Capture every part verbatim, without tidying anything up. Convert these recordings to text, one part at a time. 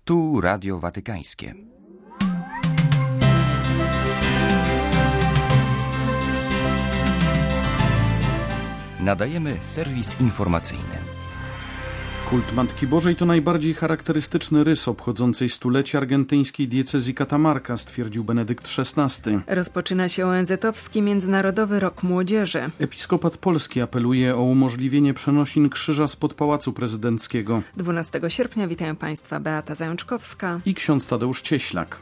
Tu Radio Watykańskie. Nadajemy serwis informacyjny. Kult Matki Bożej to najbardziej charakterystyczny rys obchodzącej stulecie argentyńskiej diecezji Catamarca, stwierdził Benedykt szesnasty. Rozpoczyna się O N Z-owski Międzynarodowy Rok Młodzieży. Episkopat Polski apeluje o umożliwienie przenosin krzyża spod Pałacu Prezydenckiego. dwunastego sierpnia witają Państwa Beata Zajączkowska i ksiądz Tadeusz Cieślak.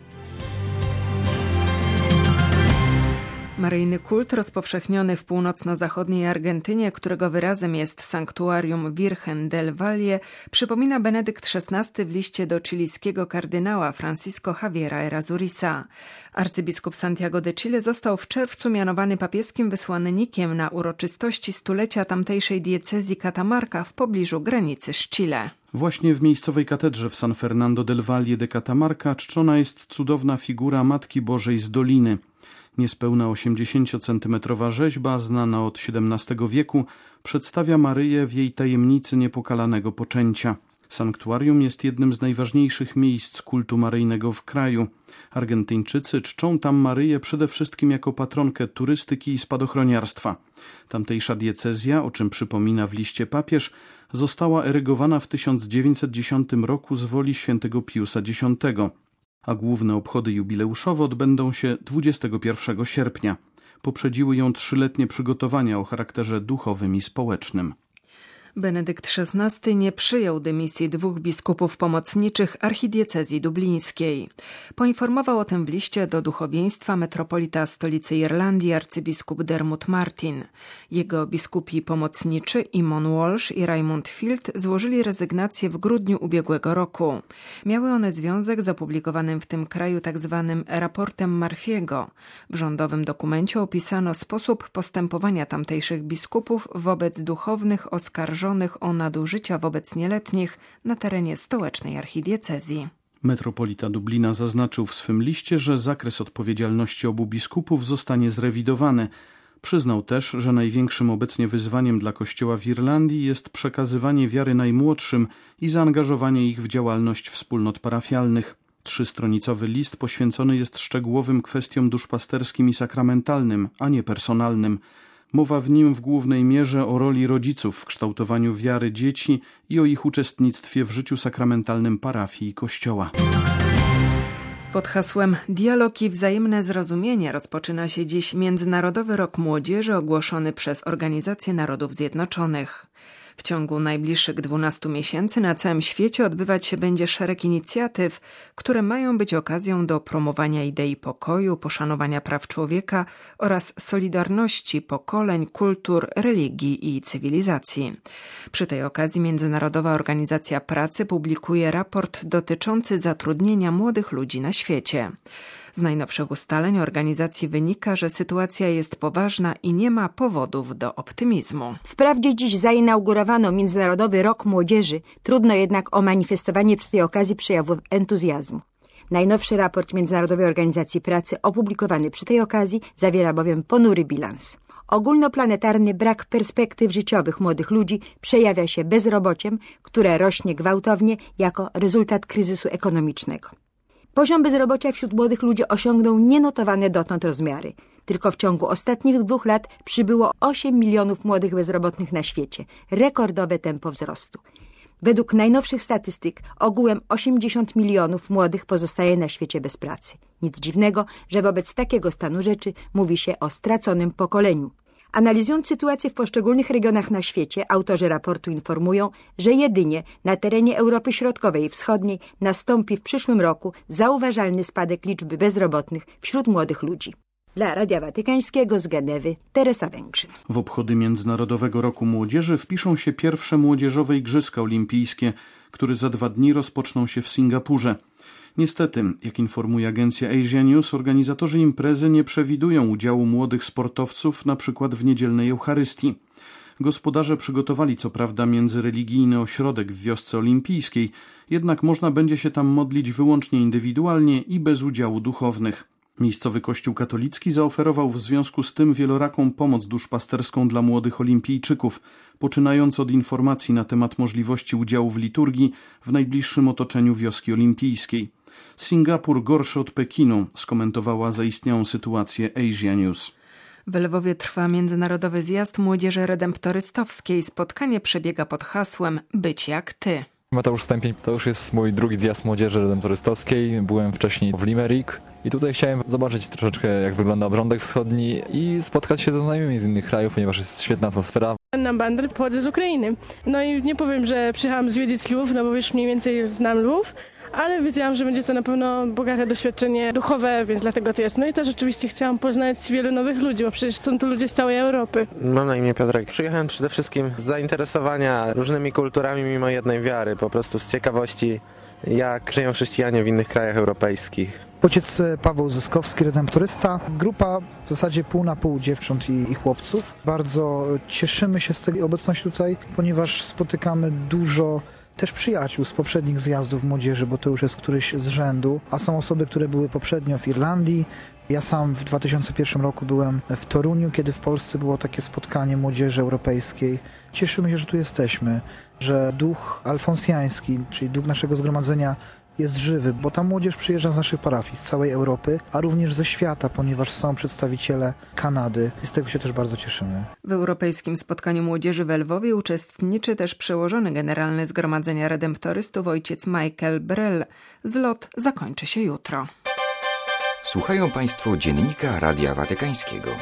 Maryjny kult rozpowszechniony w północno-zachodniej Argentynie, którego wyrazem jest sanktuarium Virgen del Valle, przypomina Benedykt szesnasty w liście do chilijskiego kardynała Francisco Javiera Errázuriza. Arcybiskup Santiago de Chile został w czerwcu mianowany papieskim wysłannikiem na uroczystości stulecia tamtejszej diecezji Catamarca w pobliżu granicy z Chile. Właśnie w miejscowej katedrze w San Fernando del Valle de Catamarca czczona jest cudowna figura Matki Bożej z Doliny. Niespełna osiemdziesięciocentymetrowa rzeźba, znana od siedemnastego wieku, przedstawia Maryję w jej tajemnicy niepokalanego poczęcia. Sanktuarium jest jednym z najważniejszych miejsc kultu maryjnego w kraju. Argentyńczycy czczą tam Maryję przede wszystkim jako patronkę turystyki i spadochroniarstwa. Tamtejsza diecezja, o czym przypomina w liście papież, została erygowana w tysiąc dziewięćset dziesiątym roku z woli świętego Piusa X, a główne obchody jubileuszowe odbędą się dwudziestego pierwszego sierpnia. Poprzedziły ją trzyletnie przygotowania o charakterze duchowym i społecznym. Benedykt szesnasty nie przyjął dymisji dwóch biskupów pomocniczych archidiecezji dublińskiej. Poinformował o tym w liście do duchowieństwa metropolita stolicy Irlandii arcybiskup Dermot Martin. Jego biskupi pomocniczy Eamon Walsh i Raymond Field złożyli rezygnację w grudniu ubiegłego roku. Miały one związek z opublikowanym w tym kraju tzw. raportem Murphy'ego. W rządowym dokumencie opisano sposób postępowania tamtejszych biskupów wobec duchownych oskarżonych o nadużycia wobec nieletnich na terenie stołecznej archidiecezji. Metropolita Dublina zaznaczył w swym liście, że zakres odpowiedzialności obu biskupów zostanie zrewidowany. Przyznał też, że największym obecnie wyzwaniem dla Kościoła w Irlandii jest przekazywanie wiary najmłodszym i zaangażowanie ich w działalność wspólnot parafialnych. Trzystronicowy list poświęcony jest szczegółowym kwestiom duszpasterskim i sakramentalnym, a nie personalnym. Mowa w nim w głównej mierze o roli rodziców w kształtowaniu wiary dzieci i o ich uczestnictwie w życiu sakramentalnym parafii i Kościoła. Pod hasłem Dialog i wzajemne zrozumienie rozpoczyna się dziś Międzynarodowy Rok Młodzieży ogłoszony przez Organizację Narodów Zjednoczonych. W ciągu najbliższych dwunastu miesięcy na całym świecie odbywać się będzie szereg inicjatyw, które mają być okazją do promowania idei pokoju, poszanowania praw człowieka oraz solidarności pokoleń, kultur, religii i cywilizacji. Przy tej okazji Międzynarodowa Organizacja Pracy publikuje raport dotyczący zatrudnienia młodych ludzi na świecie. Z najnowszych ustaleń organizacji wynika, że sytuacja jest poważna i nie ma powodów do optymizmu. Wprawdzie dziś zainaugurowano Międzynarodowy Rok Młodzieży, trudno jednak o manifestowanie przy tej okazji przejawów entuzjazmu. Najnowszy raport Międzynarodowej Organizacji Pracy opublikowany przy tej okazji zawiera bowiem ponury bilans. Ogólnoplanetarny brak perspektyw życiowych młodych ludzi przejawia się bezrobociem, które rośnie gwałtownie jako rezultat kryzysu ekonomicznego. Poziom bezrobocia wśród młodych ludzi osiągnął nienotowane dotąd rozmiary. Tylko w ciągu ostatnich dwóch lat przybyło osiem milionów młodych bezrobotnych na świecie. Rekordowe tempo wzrostu. Według najnowszych statystyk ogółem osiemdziesiąt milionów młodych pozostaje na świecie bez pracy. Nic dziwnego, że wobec takiego stanu rzeczy mówi się o straconym pokoleniu. Analizując sytuację w poszczególnych regionach na świecie, autorzy raportu informują, że jedynie na terenie Europy Środkowej i Wschodniej nastąpi w przyszłym roku zauważalny spadek liczby bezrobotnych wśród młodych ludzi. Dla Radia Watykańskiego z Genewy Teresa Węgrzyn. W obchody Międzynarodowego Roku Młodzieży wpiszą się pierwsze młodzieżowe Igrzyska Olimpijskie, które za dwa dni rozpoczną się w Singapurze. Niestety, jak informuje agencja Asia News, organizatorzy imprezy nie przewidują udziału młodych sportowców na przykład w niedzielnej Eucharystii. Gospodarze przygotowali co prawda międzyreligijny ośrodek w wiosce olimpijskiej, jednak można będzie się tam modlić wyłącznie indywidualnie i bez udziału duchownych. Miejscowy kościół katolicki zaoferował w związku z tym wieloraką pomoc duszpasterską dla młodych olimpijczyków, poczynając od informacji na temat możliwości udziału w liturgii w najbliższym otoczeniu wioski olimpijskiej. Singapur gorszy od Pekinu, skomentowała zaistniałą sytuację Asia News. W Lwowie trwa międzynarodowy zjazd młodzieży redemptorystowskiej. Spotkanie przebiega pod hasłem Być jak ty. Mateusz Stępień, to już jest mój drugi zjazd młodzieży redemptorystowskiej. Byłem wcześniej w Limerick i tutaj chciałem zobaczyć troszeczkę, jak wygląda obrządek wschodni i spotkać się ze znajomymi z innych krajów, ponieważ jest świetna atmosfera. Anna Bander, pochodzę z Ukrainy. No i nie powiem, że przyjechałam zwiedzić Lwów, no bo już mniej więcej znam Lwów, ale wiedziałam, że będzie to na pewno bogate doświadczenie duchowe, więc dlatego to jest. No i też oczywiście chciałam poznać wielu nowych ludzi, bo przecież są tu ludzie z całej Europy. Mam na imię Piotrek. Przyjechałem przede wszystkim z zainteresowania różnymi kulturami mimo jednej wiary, po prostu z ciekawości, jak żyją chrześcijanie w innych krajach europejskich. Ojciec Paweł Zyskowski, redemptorysta. Grupa w zasadzie pół na pół dziewcząt i, i chłopców. Bardzo cieszymy się z tej obecności tutaj, ponieważ spotykamy dużo też przyjaciół z poprzednich zjazdów młodzieży, bo to już jest któryś z rzędu, a są osoby, które były poprzednio w Irlandii. Ja sam w dwa tysiące pierwszym roku byłem w Toruniu, kiedy w Polsce było takie spotkanie młodzieży europejskiej. Cieszymy się, że tu jesteśmy, że duch alfonsjański, czyli duch naszego zgromadzenia jest żywy, bo ta młodzież przyjeżdża z naszych parafii, z całej Europy, a również ze świata, ponieważ są przedstawiciele Kanady i z tego się też bardzo cieszymy. W Europejskim Spotkaniu Młodzieży w Lwowie uczestniczy też przełożony generalny Zgromadzenia Redemptorystów ojciec Michael Brell. Zlot zakończy się jutro. Słuchają Państwo Dziennika Radia Watykańskiego.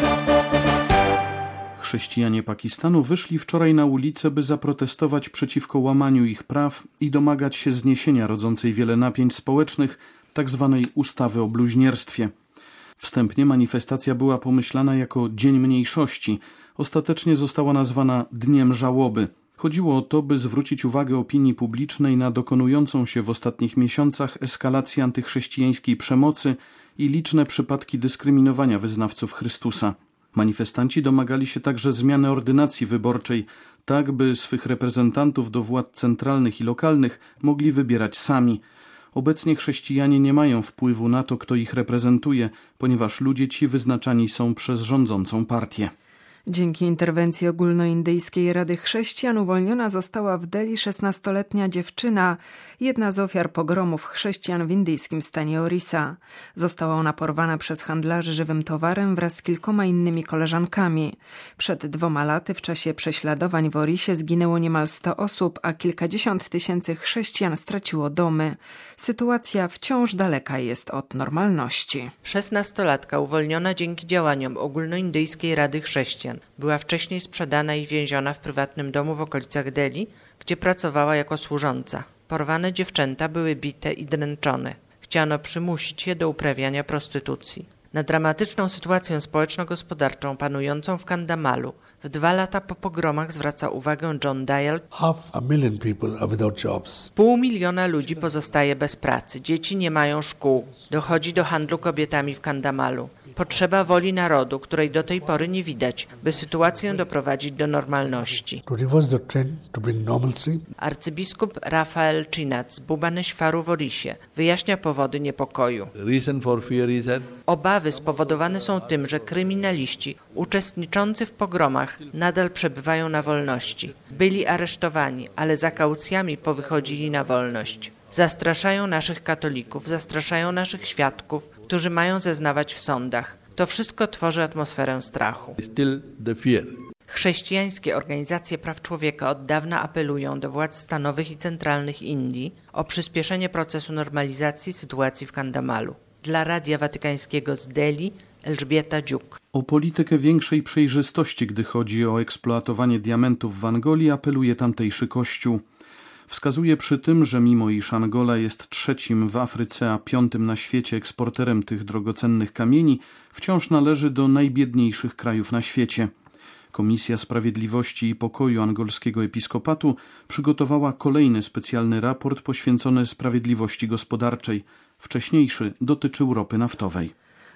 Chrześcijanie Pakistanu wyszli wczoraj na ulicę, by zaprotestować przeciwko łamaniu ich praw i domagać się zniesienia rodzącej wiele napięć społecznych tzw. ustawy o bluźnierstwie. Wstępnie manifestacja była pomyślana jako Dzień Mniejszości. Ostatecznie została nazwana Dniem Żałoby. Chodziło o to, by zwrócić uwagę opinii publicznej na dokonującą się w ostatnich miesiącach eskalację antychrześcijańskiej przemocy i liczne przypadki dyskryminowania wyznawców Chrystusa. Manifestanci domagali się także zmiany ordynacji wyborczej, tak by swych reprezentantów do władz centralnych i lokalnych mogli wybierać sami. Obecnie chrześcijanie nie mają wpływu na to, kto ich reprezentuje, ponieważ ludzie ci wyznaczani są przez rządzącą partię. Dzięki interwencji ogólnoindyjskiej Rady Chrześcijan uwolniona została w Delhi szesnastoletnia dziewczyna, jedna z ofiar pogromów chrześcijan w indyjskim stanie Orissa. Została ona porwana przez handlarzy żywym towarem wraz z kilkoma innymi koleżankami. Przed dwoma laty w czasie prześladowań w Orissie zginęło niemal sto osób, a kilkadziesiąt tysięcy chrześcijan straciło domy. Sytuacja wciąż daleka jest od normalności. Szesnastolatka uwolniona dzięki działaniom ogólnoindyjskiej Rady Chrześcijan. Była wcześniej sprzedana i więziona w prywatnym domu w okolicach Delhi, gdzie pracowała jako służąca. Porwane dziewczęta były bite i dręczone. Chciano przymusić je do uprawiania prostytucji. Na dramatyczną sytuację społeczno-gospodarczą panującą w Kandhamalu w dwa lata po pogromach zwraca uwagę John Dayal. Half a million people are without jobs. Pół miliona ludzi pozostaje bez pracy. Dzieci nie mają szkół. Dochodzi do handlu kobietami w Kandhamalu. Potrzeba woli narodu, której do tej pory nie widać, by sytuację doprowadzić do normalności. To reverse the trend, to bring normalcy. Arcybiskup Rafael Chinat z Bhubaneswaru w Orissie wyjaśnia powody niepokoju. Reason for fear is that Obawy spowodowane są tym, że kryminaliści uczestniczący w pogromach nadal przebywają na wolności. Byli aresztowani, ale za kaucjami powychodzili na wolność. Zastraszają naszych katolików, zastraszają naszych świadków, którzy mają zeznawać w sądach. To wszystko tworzy atmosferę strachu. still the fear. Chrześcijańskie organizacje praw człowieka od dawna apelują do władz stanowych i centralnych Indii o przyspieszenie procesu normalizacji sytuacji w Kandhamalu. Dla Radia Watykańskiego z Delhi Elżbieta Dziuk. O politykę większej przejrzystości, gdy chodzi o eksploatowanie diamentów w Angolii, apeluje tamtejszy kościół. Wskazuje przy tym, że mimo iż Angola jest trzecim w Afryce, a piątym na świecie eksporterem tych drogocennych kamieni, wciąż należy do najbiedniejszych krajów na świecie. Komisja Sprawiedliwości i Pokoju angolskiego episkopatu przygotowała kolejny specjalny raport poświęcony sprawiedliwości gospodarczej. Wcześniejszy dotyczył ropy naftowej.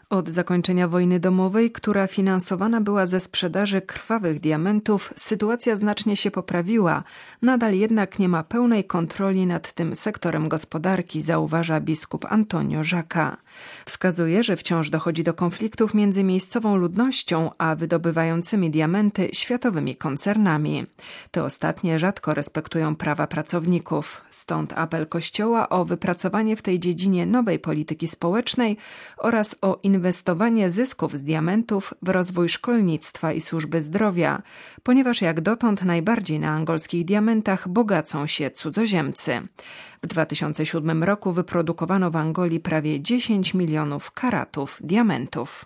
Od zakończenia wojny domowej, która finansowana była ze sprzedaży krwawych diamentów, sytuacja znacznie się poprawiła. Nadal jednak nie ma pełnej kontroli nad tym sektorem gospodarki, zauważa biskup Antonio Żaka. Wskazuje, że wciąż dochodzi do konfliktów między miejscową ludnością a wydobywającymi diamenty światowymi koncernami. Te ostatnie rzadko respektują prawa pracowników. Stąd apel Kościoła o wypracowanie w tej dziedzinie nowej polityki społecznej oraz o inwestowanie zysków z diamentów w rozwój szkolnictwa i służby zdrowia, ponieważ jak dotąd najbardziej na angolskich diamentach bogacą się cudzoziemcy. W dwa tysiące siódmym roku wyprodukowano w Angolii prawie dziesięć milionów karatów diamentów.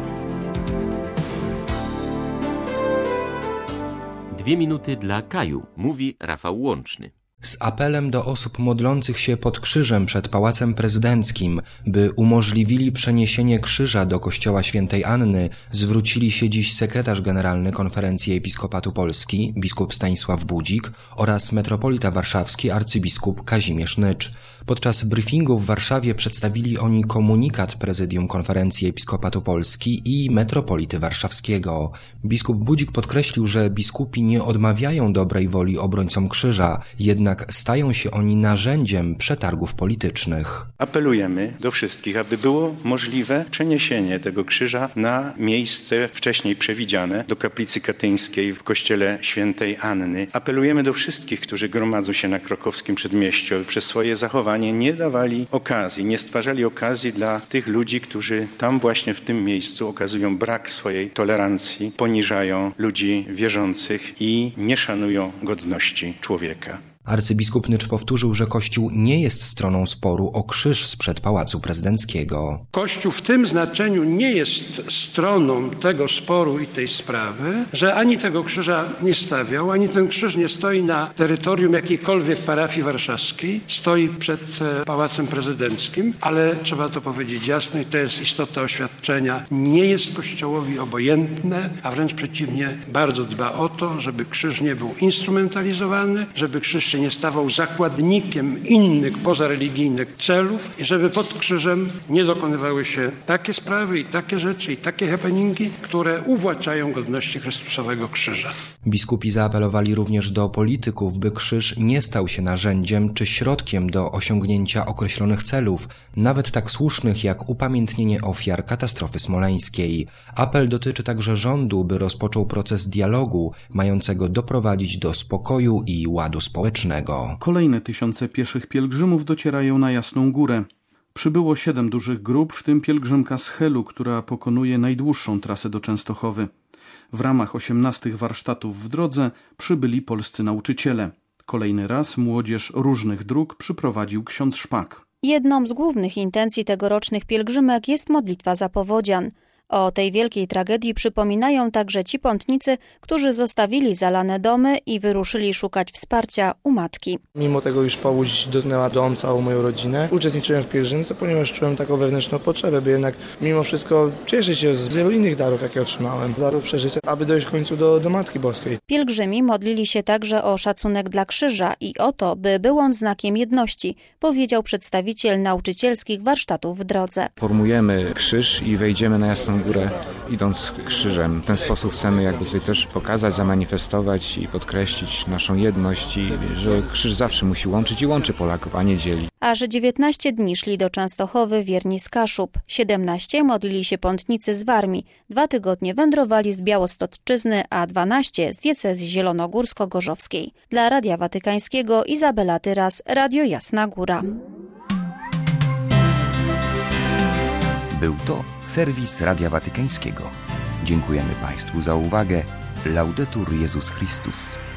Dwie minuty dla Kaju, mówi Rafał Łączny. Z apelem do osób modlących się pod krzyżem przed Pałacem Prezydenckim, by umożliwili przeniesienie krzyża do kościoła Świętej Anny, zwrócili się dziś sekretarz generalny Konferencji Episkopatu Polski, biskup Stanisław Budzik oraz metropolita warszawski arcybiskup Kazimierz Nycz. Podczas briefingu w Warszawie przedstawili oni komunikat Prezydium Konferencji Episkopatu Polski i metropolity warszawskiego. Biskup Budzik podkreślił, że biskupi nie odmawiają dobrej woli obrońcom krzyża, jednak stają się oni narzędziem przetargów politycznych. Apelujemy do wszystkich, aby było możliwe przeniesienie tego krzyża na miejsce wcześniej przewidziane, do kaplicy katyńskiej w kościele Świętej Anny. Apelujemy do wszystkich, którzy gromadzą się na krakowskim przedmieściu, aby przez swoje zachowanie nie dawali okazji, nie stwarzali okazji dla tych ludzi, którzy tam właśnie w tym miejscu okazują brak swojej tolerancji, poniżają ludzi wierzących i nie szanują godności człowieka. Arcybiskup Nycz powtórzył, że Kościół nie jest stroną sporu o krzyż sprzed Pałacu Prezydenckiego. Kościół w tym znaczeniu nie jest stroną tego sporu i tej sprawy, że ani tego krzyża nie stawiał, ani ten krzyż nie stoi na terytorium jakiejkolwiek parafii warszawskiej, stoi przed Pałacem Prezydenckim, ale trzeba to powiedzieć jasno i to jest istota oświadczenia, nie jest Kościołowi obojętne, a wręcz przeciwnie, bardzo dba o to, żeby krzyż nie był instrumentalizowany, żeby krzyż się nie stawał zakładnikiem innych pozareligijnych celów i żeby pod krzyżem nie dokonywały się takie sprawy i takie rzeczy i takie happeningi, które uwłaczają godności Chrystusowego krzyża. Biskupi zaapelowali również do polityków, by krzyż nie stał się narzędziem czy środkiem do osiągnięcia określonych celów, nawet tak słusznych jak upamiętnienie ofiar katastrofy smoleńskiej. Apel dotyczy także rządu, by rozpoczął proces dialogu mającego doprowadzić do spokoju i ładu społecznego. Kolejne tysiące pieszych pielgrzymów docierają na Jasną Górę. Przybyło siedem dużych grup, w tym pielgrzymka z Helu, która pokonuje najdłuższą trasę do Częstochowy. W ramach osiemnastych warsztatów w drodze przybyli polscy nauczyciele. Kolejny raz młodzież różnych dróg przyprowadził ksiądz Szpak. Jedną z głównych intencji tegorocznych pielgrzymek jest modlitwa za powodzian. O tej wielkiej tragedii przypominają także ci pątnicy, którzy zostawili zalane domy i wyruszyli szukać wsparcia u matki. Mimo tego, iż powódź dotknęła dom, całą moją rodzinę, uczestniczyłem w pielgrzymce, ponieważ czułem taką wewnętrzną potrzebę, by jednak mimo wszystko cieszyć się z wielu innych darów, jakie otrzymałem. Darów przeżycia, aby dojść w końcu do, do Matki Boskiej. Pielgrzymi modlili się także o szacunek dla krzyża i o to, by był on znakiem jedności, powiedział przedstawiciel nauczycielskich warsztatów w drodze. Formujemy krzyż i wejdziemy na Jasną Górę, idąc krzyżem. W ten sposób chcemy jakby tutaj też pokazać, zamanifestować i podkreślić naszą jedność i że krzyż zawsze musi łączyć i łączy Polaków, a nie dzieli. Aż dziewiętnaście dni szli do Częstochowy wierni z Kaszub, siedemnaście modlili się pątnicy z Warmii, dwa tygodnie wędrowali z Białostocczyzny, a dwanaście z diecezji zielonogórsko-gorzowskiej. Dla Radia Watykańskiego Izabela Tyras, Radio Jasna Góra. Był to serwis Radia Watykańskiego. Dziękujemy Państwu za uwagę. Laudetur Jezus Chrystus.